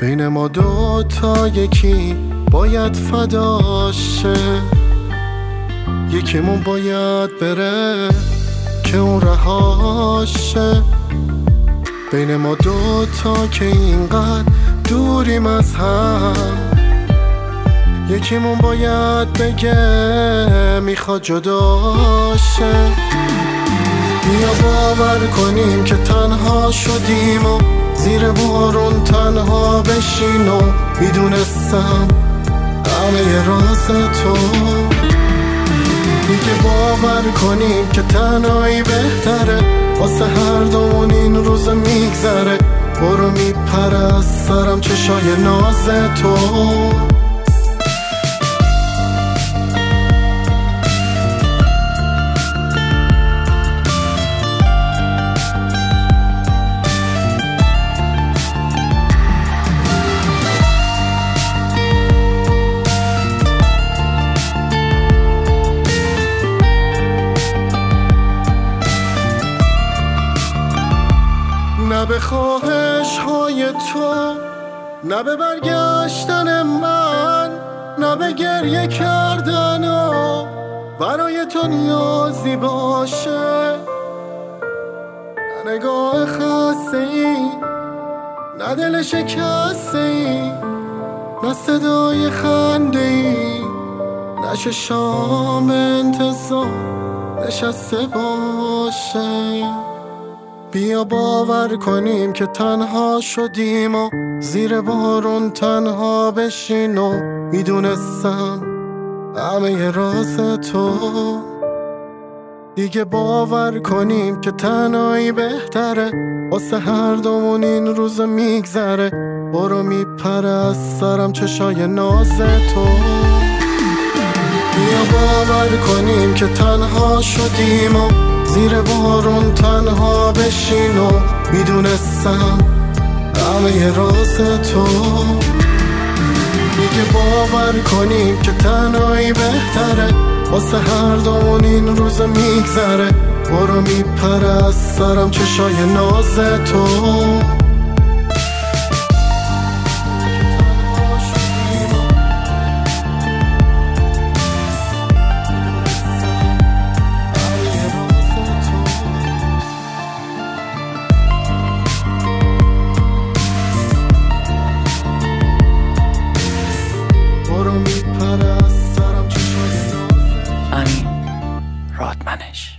بین ما دوتا یکی باید فداشه، یکیمون باید بره که اون رهاشه. بین ما دوتا که اینقدر دوریم از هم، یکیمون باید بگه میخواد جداشه. بیا باور کنیم که تنها شدیم و زیر بارون تنها بشین و میدونستم همه راز تو. دیگه باور کنیم که تنهایی بهتره، واسه هر دومون این روز میگذره. برو میپره از سرم چشای ناز تو. نه به خواهش های تو، نه به برگشتن من، نه به گریه کردن و برای تو نیازی باشه. نه نگاه خسته ای، نه دل شکسته ای، نه صدای خنده ای، نه چشام انتظار نشسته باشه. بیا باور کنیم که تنها شدیم و زیر بارون تنها بشین و میدونستم همه راز تو. دیگه باور کنیم که تنهایی بهتره، واسه هر دومون این روز میگذره. برو میپره از سرم چشای ناز تو. بیا باور کنیم که تنها شدیم و زیر بارون تنها بشین و میدونستم همه راز تو. دیگه باور کنیم که تنهایی بهتره، واسه هر دومون این روز میگذره. برو میپره از سرم چشای ناز تو. امین رادمنش.